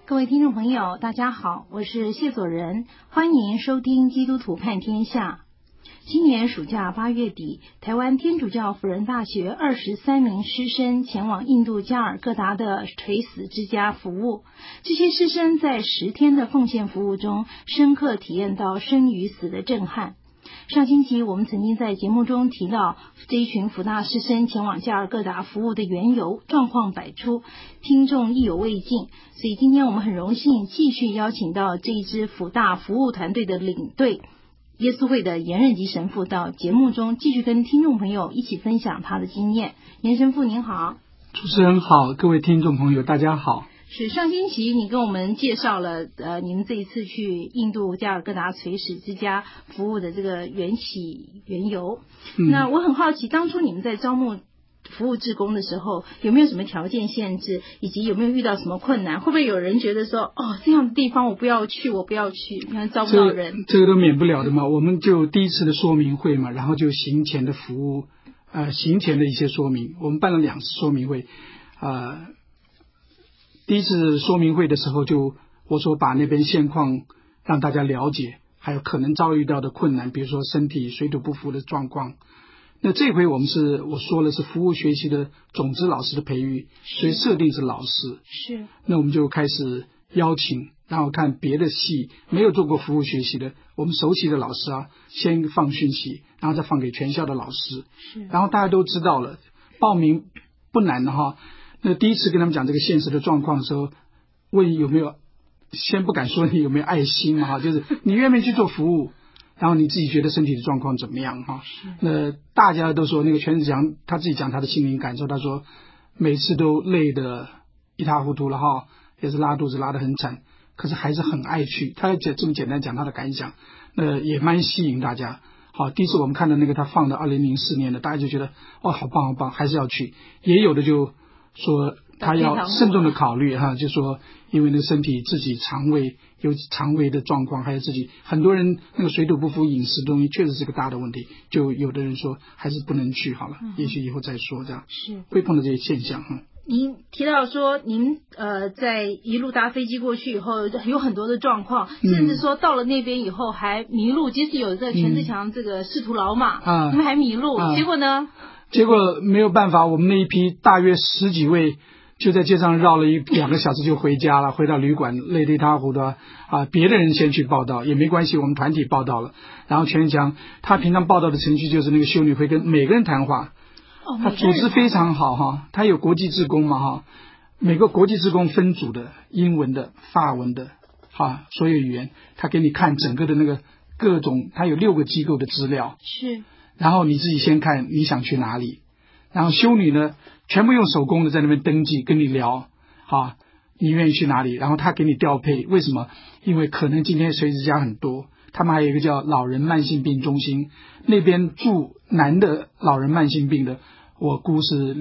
各位听众朋友，大家好，我是谢佐仁，欢迎收听基督徒看天下。今年暑假8月底，台湾天主教辅仁大学23名师生前往印度加尔各答的垂死之家服务。这些师生在10天的奉献服务中，深刻体验到生与死的震撼。上星期我们曾经在节目中提到这一群辅大师生前往加尔各答服务的缘由，状况百出，听众意犹未尽，所以今天我们很荣幸继续邀请到这一支辅大服务团队的领队耶稣会的严任吉神父到节目中继续跟听众朋友一起分享他的经验。严神父您好。 主持人好，各位听众朋友大家好。 是上星期你跟我们介绍了您这一次去印度加尔各答垂死之家服务的这个缘起缘由。那我很好奇，当初你们在招募服务志工的时候，有没有什么条件限制，以及有没有遇到什么困难？会不会有人觉得说，这样的地方我不要去，你看招不到人？ 这个都免不了的嘛。我们就第一次的说明会嘛，然后就行前的服务，行前的一些说明，我们办了2次说明会，第一次说明会的时候我说把那边现况让大家了解，还有可能遭遇到的困难，比如说身体水土不服的状况。那这回我说了是服务学习的种子老师的培育，所以设定是老师。 是。 那我们就开始邀请，然后看别的系没有做过服务学习的，我们熟悉的老师先放讯息，然后再放给全校的老师。 是。 然后大家都知道了，报名不难的那第一次跟他们讲这个现实的状况的时候，问有没有，先不敢说你有没有爱心嘛就是你愿不愿意去做服务，然后你自己觉得身体的状况怎么样那大家都说那个全子讲他自己讲他的心灵感受，他说每次都累得一塌糊涂了也是拉肚子拉得很惨，可是还是很爱去。他这么简单讲他的感想，也蛮吸引大家。第一次我们看到那个他放的2004年的，大家就觉得好棒好棒，还是要去。也有的就说他要慎重的考虑就说因为那个身体自己肠胃有肠胃的状况，还有自己很多人那个水土不服饮食的东西确实是个大的问题，就有的人说还是不能去好了，也许以后再说，这样是会碰到这些现象您提到说您在一路搭飞机过去以后有很多的状况，甚至说到了那边以后还迷路，即使有这全志强这个仕途老马你们还迷路结果呢？ 结果没有办法，我们那一批大约10几位就在街上绕了2个小时就回家了，回到旅馆累得一塌糊涂别的人先去报道也没关系，我们团体报道了。然后全志强他平常报道的程序就是那个修女会跟每个人谈话，他组织非常好他有国际志工嘛每个国际志工分组的，英文的法文的所有语言，他给你看整个的那个各种，他有6个机构的资料， 是， 然后你自己先看你想去哪里，然后修女呢全部用手工的在那边登记跟你聊你愿意去哪里，然后他给你调配。为什么？因为可能今天垂直家很多，他们还有一个叫老人慢性病中心，那边住男的老人慢性病的我估是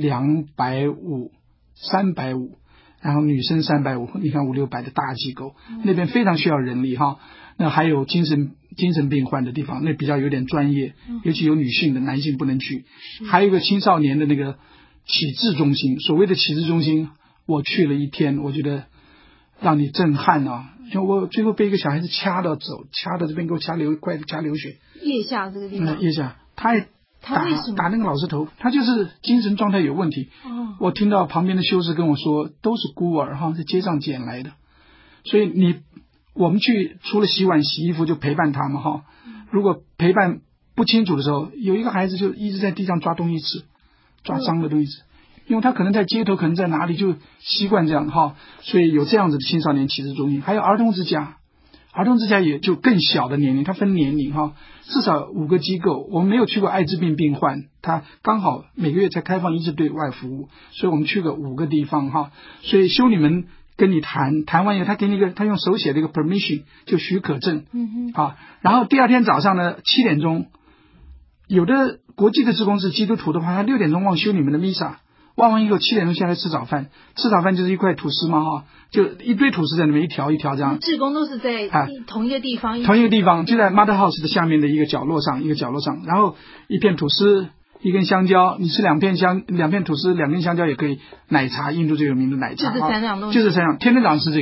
250、350，然后女生350，你看500、600的大机构，那边非常需要人力那还有精神病患的地方，那比较有点专业，尤其有女性的，男性不能去。还有一个青少年的那个启智中心，所谓的启智中心我去了1天，我觉得让你震撼就我最后被一个小孩子掐到走，掐到这边给我快掐流血。 腋下这个地方， 腋下他还打那个老师头，他就是精神状态有问题我听到旁边的修士跟我说都是孤儿在街上捡来的。所以我们去除了洗碗洗衣服就陪伴他们如果陪伴不清楚的时候，有一个孩子就一直在地上抓东西吃，抓脏的东西吃，因为他可能在街头可能在哪里就习惯这样所以有这样子的青少年启智中心。还有儿童之家也就更小的年龄，它分年龄至少5个机构。我们没有去过艾滋病病患，他刚好每个月才开放1次对外服务，所以我们去过5个地方所以修女们跟你谈完以后，他给你他用手写的一个 permission 就许可证然后第2天早上呢7点钟，有的国际的志工是基督徒的话，他6点钟望修女们的弥撒，望完以后7点钟下来吃早饭，吃早饭就是一块吐司嘛就一堆吐司在那边一条一条这样。 志工都是在同一个地方就在 Mother House 的下面的一个角落上，然后一片吐司1根香蕉，你吃2片吐司2根香蕉也可以，奶茶印度最有名的奶茶就这3样东西， 就这3样，天天早上吃这个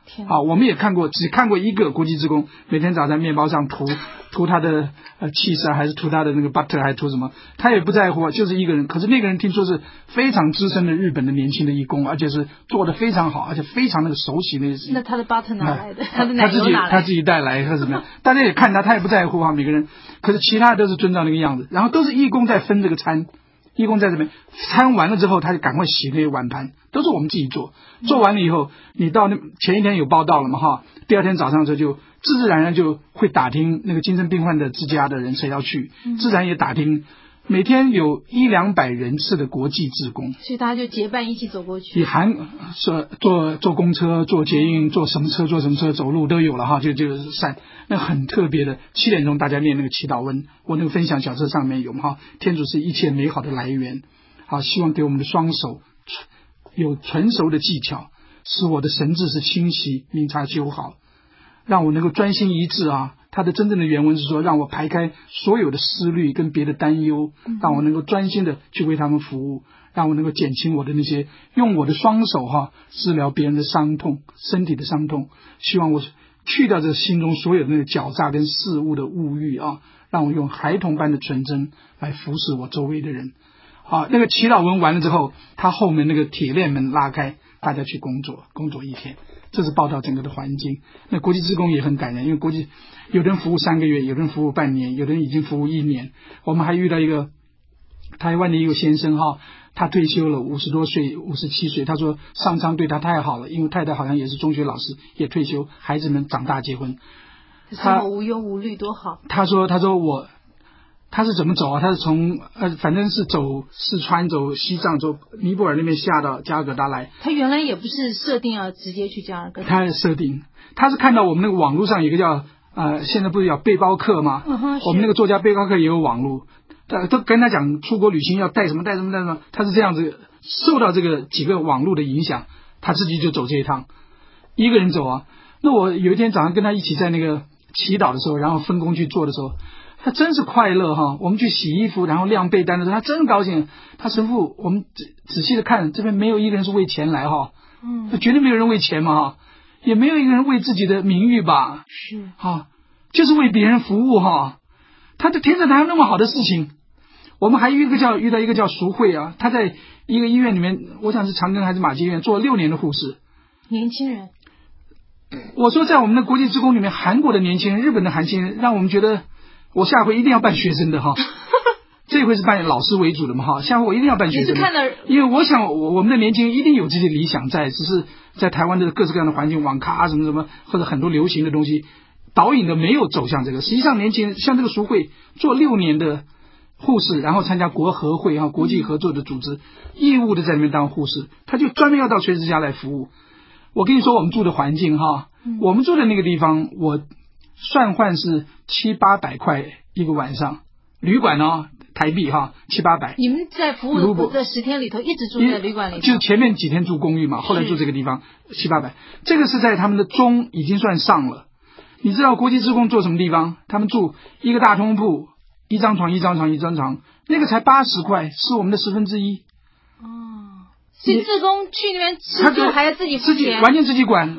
我们也看过，只看过一个国际志工每天早上面包上涂他的cheese还是涂他的那个 butter 还是涂什么，他也不在乎，就是一个人。可是那个人听说是非常资深的日本的年轻的义工，而且是做得非常好，而且非常那个熟悉那些。 那他的 butter 哪来的？他的奶油哪来的？ 他自己带来还是怎么样？大家也看他也不在乎每个人。可是其他的都是遵照那个样子，然后都是义工在分这个餐。义工在这边餐完了之后，他就赶快洗那些碗盘，都是我们自己做。做完了以后，你到前一天有报道了嘛第二天早上的时候就自自然然就会打听那个精神病患的之家的人谁要去，自然也打听。每天有100-200人次的国际志工， 所以大家就结伴一起走过去。 也含坐公车、坐捷运、坐什么车、走路都有了就是散。那很特别的，7点钟大家念那个祈祷文，我那个分享小册上面有天主是一切美好的来源，希望给我们的双手有纯熟的技巧，使我的神志是清晰明察修好，让我能够专心一致他的真正的原文是说，让我排开所有的思虑跟别的担忧，让我能够专心的去为他们服务，让我能够减轻我的那些用我的双手治疗别人的伤痛，身体的伤痛。希望我去掉这心中所有的那个狡诈跟事物的物欲让我用孩童般的纯真来服侍我周围的人。那个祈祷文完了之后，他后面那个铁链门拉开，大家去工作一天。这是报道整个的环境。那国际志工也很感人，因为有人服务3个月，有人服务半年，有人已经服务1年。我们还遇到一个台湾的一个先生他退休了，50多岁57岁，他说上苍对他太好了，因为太太好像也是中学老师，也退休，孩子们长大结婚， 他无忧无虑多好。 他说他是怎么走他是从反正是走四川，走西藏，走尼泊尔那边下到加尔各答来。 他原来也不是设定要直接去加尔各答， 他设定他是看到我们那个网络上有一个叫现在不是叫背包客吗？我们那个作家背包客也有网络，都跟他讲出国旅行要带什么，他是这样子受到这个几个网络的影响，他自己就走这一趟，一个人走那我有一天早上跟他一起在那个祈祷的时候，然后分工去做的时候，他真是快乐我们去洗衣服然后晾被单的时候，他真高兴。他神父我们仔细的看，这边没有一个人是为钱来绝对没有人为钱嘛也没有一个人为自己的名誉吧， 是就是为别人服务他的天上哪有那么好的事情。我们还遇到一个叫淑慧他在一个医院里面，我想是长庚还是马偕医院做了6年的护士， 年轻人。 我说在我们的国际志工里面，韩国的年轻人、日本的年轻人，让我们觉得我下回一定要办学生的这回是办老师为主的嘛下回我一定要办学生的，因为我想我们的年轻人一定有这些理想在，只是在台湾的各式各样的环境，网咖什么或者很多流行的东西导引的没有走向这个。实际上年轻人像这个淑慧做6年的护士，然后参加国合会国际合作的组织，义务的在那边当护士，他就专门要到垂直家来服务。我跟你说我们住的环境我们住的那个地方，我算换是700-800块一个晚上，旅馆台币700-800。 你们在服务的这10天里头一直住在旅馆里头？ 就是前面几天住公寓嘛，后来住这个地方700-800。这个是在他们的中已经算上了。你知道国际志工住什么地方？他们住一个大通铺，1张床，那个才80块，是我们的1/10。 所以志工去那边吃住还要自己付钱， 完全自己管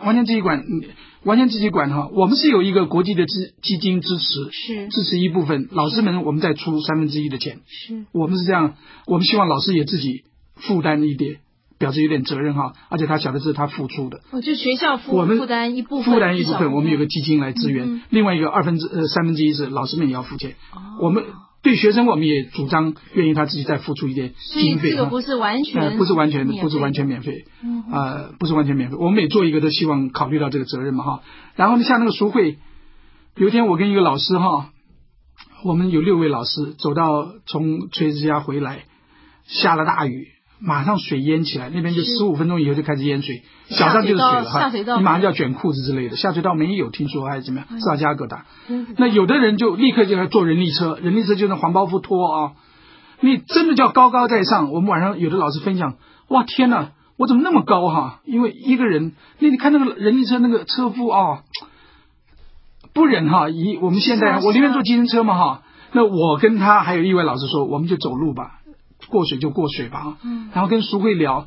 我们是有一个国际的基金支持一部分，老师们我们再出1/3的钱，我们是这样，我们希望老师也自己负担一点，表示有点责任而且他晓得这是他付出的。 就学校负担一部分， 我们有个基金来支援，另外一个1/3是老师们也要付钱。我们对学生我们也主张愿意他自己再付出一点经费， 所以这个不是完全不是完全免费，不是完全免费。我们每做一个都希望考虑到这个责任嘛然后像那个淑慧，有一天我跟一个老师我们有6位老师走到从垂直家回来，下了大雨，马上水淹起来，那边就15分钟以后就开始淹水，脚上就是水了下水道你马上就要卷裤子之类的。下水道没有听说还是怎么样，是到加尔各答。那有的人就立刻就要坐人力车就是黄包袱拖你真的叫高高在上。我们晚上有的老师分享，哇天哪，我怎么那么高因为一个人，那你看那个人力车那个车夫不忍以我们现在我宁愿坐计程车嘛那我跟他还有一位老师说，我们就走路吧，过水就过水吧然后跟淑慧聊，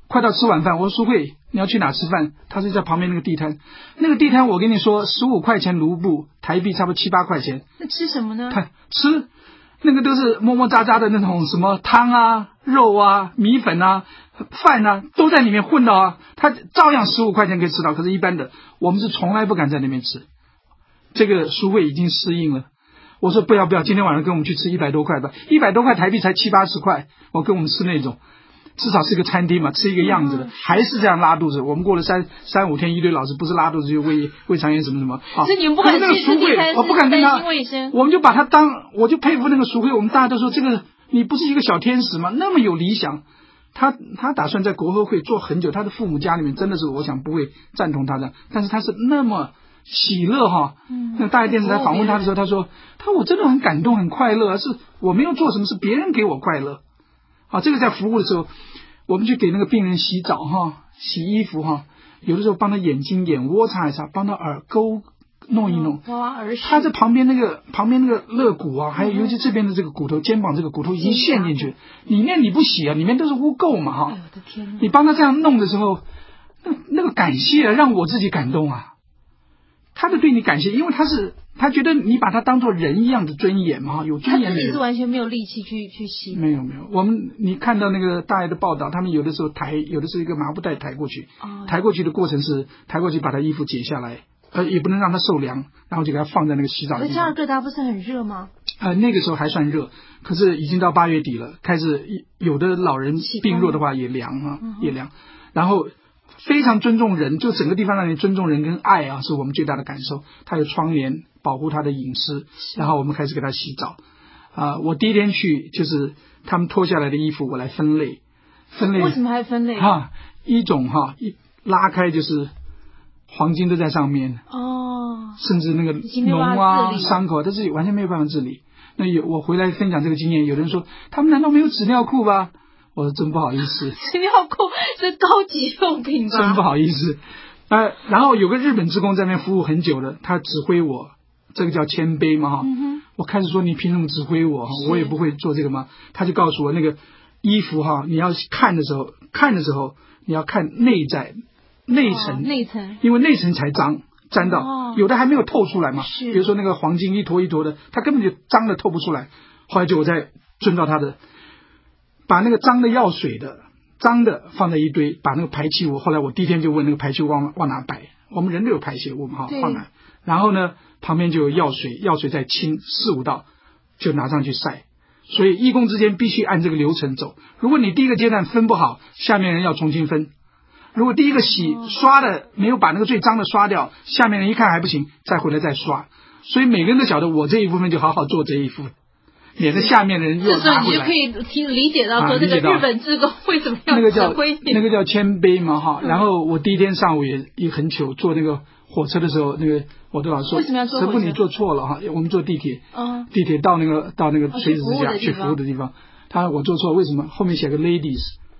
快到吃晚饭，我说淑慧你要去哪吃饭？他是在旁边那个地摊，那个地摊我跟你说15块钱卢布，台币差不多7、8块钱。 那吃什么呢？ 他吃那个都是磨磨渣渣的那种什么汤啊、肉啊、米粉啊、饭啊，都在里面混到啊，他照样15块钱可以吃到。可是一般的我们是从来不敢在那边吃，这个淑慧已经适应了。我说不要，今天晚上跟我们去吃100多块吧，100多块台币才70、80块，我跟我们吃那种。至少是个餐厅嘛，吃一个样子的，还是这样拉肚子。我们过了3、5天，一堆老师不是拉肚子就胃肠炎什么什么。 所以你们不敢去吃地摊， 我不敢跟他，我们就把他我就佩服那个淑慧。我们大家都说这个你不是一个小天使吗？那么有理想。他打算在国合会做很久，他的父母家里面真的是我想不会赞同他的，但是他是那么喜乐哈。那大爱电视台访问他的时候，他说我真的很感动很快乐，是我没有做什么，是别人给我快乐。这个在服务的时候，我们去给那个病人洗澡哈，洗衣服哈，有的时候帮他眼窝擦一擦，帮他耳沟弄一弄。他在旁边那个肋骨啊，还有尤其这边的这个骨头，肩膀这个骨头已经陷进去，里面你不洗啊，里面都是污垢嘛哈。 我的天哪！ 你帮他这样弄的时候，那个感谢让我自己感动啊。他的对你感谢，因为他觉得你把他当作人一样的尊严嘛，有尊严的人。他自己是完全没有力气去洗。 没有，你看到那个大爱的报道，他们有的时候有的是一个麻布袋抬过去，抬过去的过程是抬过去把他衣服解下来，也不能让他受凉，然后就给他放在那个洗澡的地方。 加尔各答不是很热吗？ 那个时候还算热，可是已经到8月底了，开始有的老人病弱的话也凉啊，也凉，然后。非常尊重人，就整个地方让你尊重人跟爱啊，是我们最大的感受。他有窗帘保护他的隐私，然后我们开始给他洗澡。我第一天去就是他们脱下来的衣服，我来分类。 为什么还分类？ 一种一拉开就是黄金都在上面甚至那个脓啊伤口，但是完全没有办法治理。那我回来分享这个经验，有人说他们难道没有纸尿裤吧？我说真不好意思， 纸尿裤是高级用品吧？ 真不好意思。然后有个日本职工在那边服务很久了，他指挥我，这个叫谦卑嘛哈。我开始说你凭什么指挥我？我也不会做这个嘛。他就告诉我那个衣服哈，你要看的时候你要看内层，因为内层才脏。沾到有的还没有透出来嘛，比如说那个黄金一坨一坨的，它根本就脏的透不出来。后来就我再遵照他的。把那个脏的药水的脏的放在一堆，把那个排气物，后来我第一天就问那个排气物往哪摆，我们人都有排泄物嘛，放哪，然后呢旁边就有药水再清4、5道就拿上去晒。所以义工之间必须按这个流程走，如果你第一个阶段分不好，下面人要重新分。如果第一个刷的没有把那个最脏的刷掉，下面人一看还不行，再回来再刷。所以每个人都晓得我这一部分就好好做这一部分，免得下面的人又拿回来。 这时候你就可以理解到说这个日本志工为什么要指挥你。 那个叫谦卑嘛哈。然后我第一天上午也很糗，坐那个火车的时候，那个我的老师说， 为什么要坐火车？ 师傅你坐错了哈，我们坐地铁，地铁到那个垂直之下去服务的地方，我坐错，为什么？后面写个 ladies。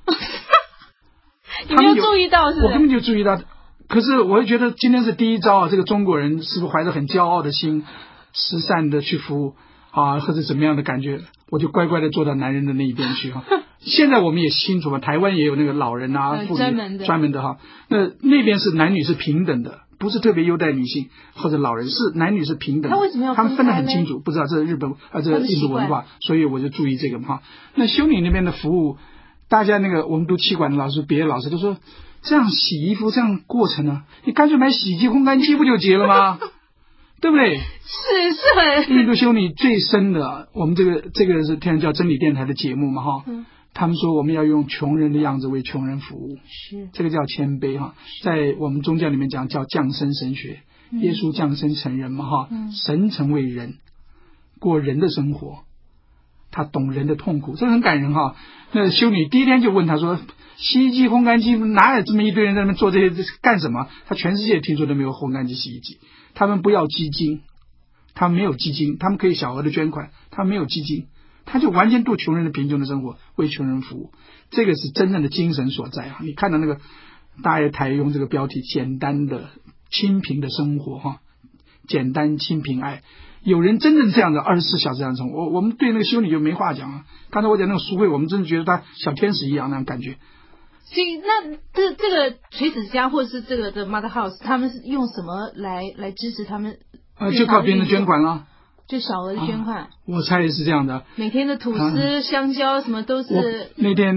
你没有注意到是不是？ 我根本就注意到，可是我会觉得今天是第一招啊！这个中国人是不是怀着很骄傲的心，慈善的去服务或者怎么样的感觉，我就乖乖的坐到男人的那一边去哈。现在我们也清楚嘛，台湾也有那个老人妇女专门的哈。那边是男女是平等的，不是特别优待女性或者老人，是男女是平等的。 他为什么要他们分得很清楚？不知道这是日本这是印度文化，所以我就注意这个嘛。那修女那边的服务。大家我们读气管的老师，别的老师都说，这样洗衣服这样过程呢，你干脆买洗衣机、烘干机不就结了吗？对不对？ 是。 印度修女最深的，我们这个是天然教真理电台的节目嘛哈。他们说我们要用穷人的样子为穷人服务， 是这个叫谦卑哈。在我们宗教里面讲叫降生神学，耶稣降生成人嘛哈，神成为人，过人的生活。他懂人的痛苦，这很感人哈。那修女第一天就问他说，洗衣机、烘干机哪有这么一堆人在那边做这些干什么？他全世界听说都没有烘干机、洗衣机，他们不要基金，他们没有基金，他们可以小额的捐款，他们没有基金，他就完全度穷人的贫穷的生活，为穷人服务，这个是真正的精神所在啊！你看到那个大爱台用这个标题，简单的清贫的生活哈，简单清贫爱。有人真正这样的24小时这样生活，我们对那个修女就没话讲啊。刚才我讲那个淑慧，我们真的觉得她小天使一样那种感觉。 所以那这个垂子之家或者是这个的 Mother House， 他们是用什么来支持他们？ 就靠别人的捐款啦。 就小额的捐款， 我猜也是这样的。 每天的吐司、香蕉什么都是。 那天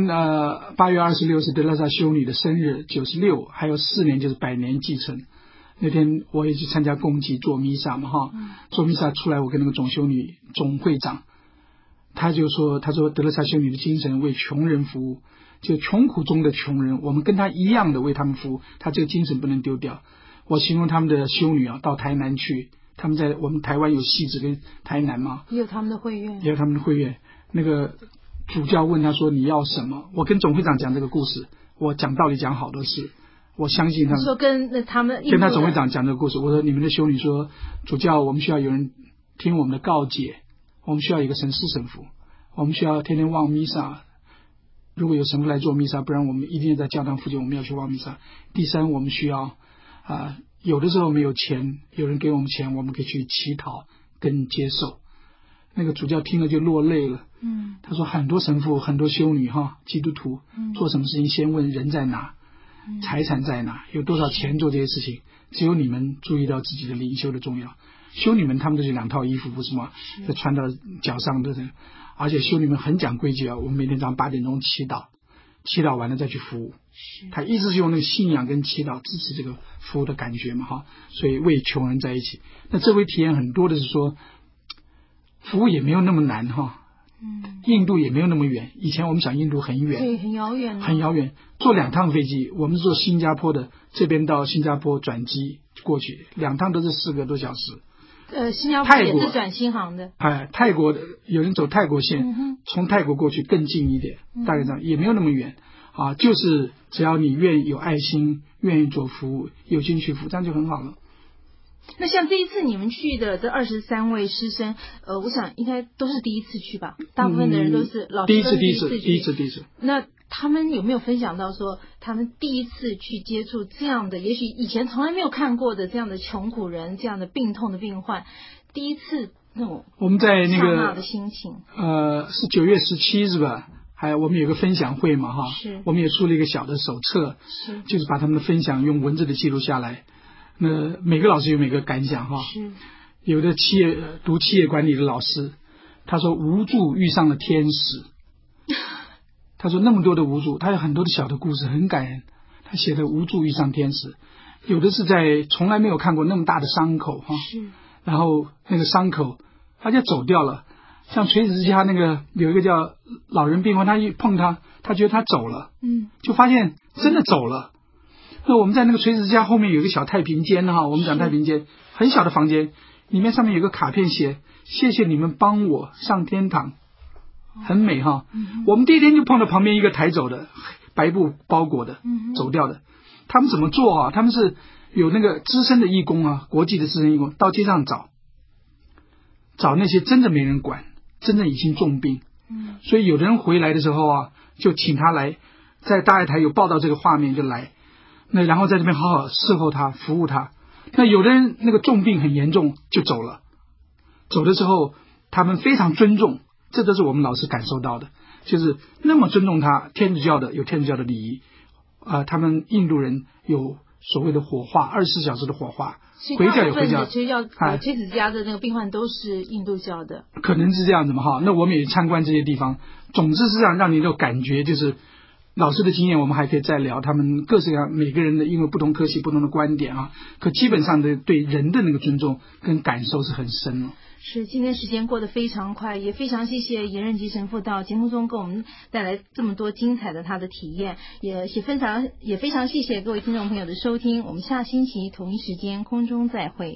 8月26是德蕾莎修女的生日，96，还有4年就是100年继承。那天我也去参加公祭做弥撒嘛哈，做弥撒出来，我跟那个总修女总会长，他说德蕾莎修女的精神为穷人服务，就穷苦中的穷人，我们跟他一样的为他们服务，他这个精神不能丢掉。我形容他们的修女到台南去。他们在我们台湾有汐止跟台南嘛， 也有他们的会院， 那个主教问他说你要什么？我跟总会长讲这个故事，我讲道理讲好多事，我相信他们。 说跟他总会长讲这个故事，我说你们的修女说主教，我们需要有人听我们的告解，我们需要一个神师神父，我们需要天天望弥撒。如果有神父来做弥撒，不然我们一定在教堂附近，我们要去望弥撒。第三，我们需要有的时候没有钱，有人给我们钱，我们可以去乞讨跟接受。那个主教听了就落泪了。他说很多神父很多修女基督徒做什么事情先问人在哪，财产在哪，有多少钱做这些事情，只有你们注意到自己的灵修的重要。修女们他们都是2套衣服不是吗？就穿到脚上的，而且修女们很讲规矩我们每天早上8点钟祈祷完了再去服务。他一直是用那个信仰跟祈祷支持这个服务的感觉嘛所以为穷人在一起。那这回体验很多的是说，服务也没有那么难印度也没有那么远。以前我们想印度很远， 对，很遥远， 坐2趟飞机，我们是坐新加坡的，这边到新加坡转机过去，2趟都是4个多小时。 新加坡也是转新航的。 泰国的有人走泰国线，从泰国过去更近一点，大概这样，也没有那么远就是只要你愿意有爱心，愿意做服务，有心去服务，这样就很好了。 那像这一次你们去的这23位师生，我想应该都是第一次去吧？大部分的人都是老师第一次。那他们有没有分享到说，他们第一次去接触这样的，也许以前从来没有看过的这样的穷苦人，这样的病痛的病患，第一次那种我们在那个的心情。 是9月17是吧？还有我们有个分享会嘛是， 我们也出了一个小的手册，就是把他们的分享用文字的记录下来。那每个老师有每个感想是， 有的读企业管理的老师，他说无助遇上了天使。他说那么多的无助，他有很多的小的故事很感人。他写的无助遇上天使，有的是在从来没有看过那么大的伤口是， 然后那个伤口他就走掉了。像垂子之家那个有一个叫老人病患，他一碰他觉得他走了，就发现真的走了。那我们在那个垂子之家后面有一个小太平间我们讲太平间，很小的房间，里面上面有个卡片写谢谢你们帮我上天堂，很美我们第一天就碰到旁边一个抬走的白布包裹的走掉的。他们怎么做他们是有那个资深的义工国际的资深义工到街上找那些真的没人管，真的已经重病，所以有的人回来的时候就请他来，在大爱台有报道这个画面就来，那然后在这边好好伺候他服务他。那有的人那个重病很严重就走了，走的时候他们非常尊重，这都是我们老师感受到的，就是那么尊重他。天主教的有天主教的礼仪他们印度人有所谓的火化，24小时的火化，回教有回教， 垂子之家的那个病患都是印度教的， 可能是这样子嘛那我们也参观这些地方，总之是让你有感觉，就是老师的经验我们还可以再聊，他们各式各样每个人的因为不同科系不同的观点可基本上的对人的那个尊重跟感受是很深了。 是，今天时间过得非常快，也非常谢谢严任吉神父到节目中给我们带来这么多精彩的他的体验，也非常谢谢各位听众朋友的收听，我们下星期同一时间空中再会。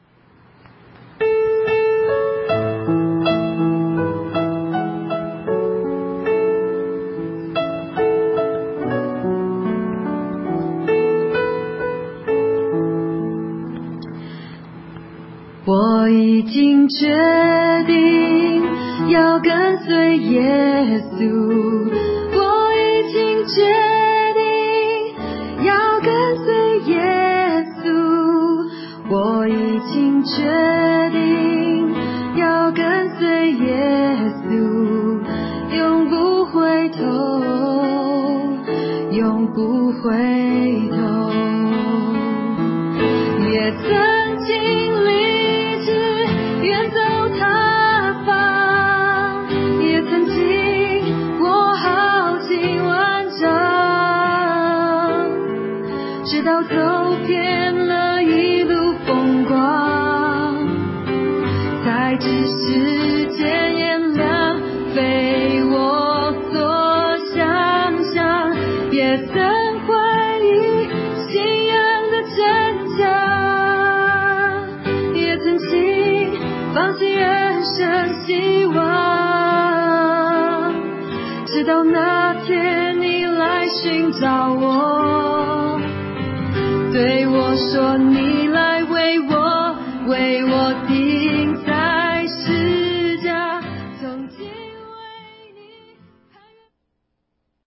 我已经决定要跟随耶稣，我已经决定要跟随耶稣，我已经决定要跟随耶稣，永不回头，永回头，也曾经立志远走他方，也曾经过好几万丈，直到走遍了一路风光，才知世间炎凉非我所想象，也曾怀疑信仰的真假，也曾经放弃人生希望，直到那天你来寻找我，对我说你来为我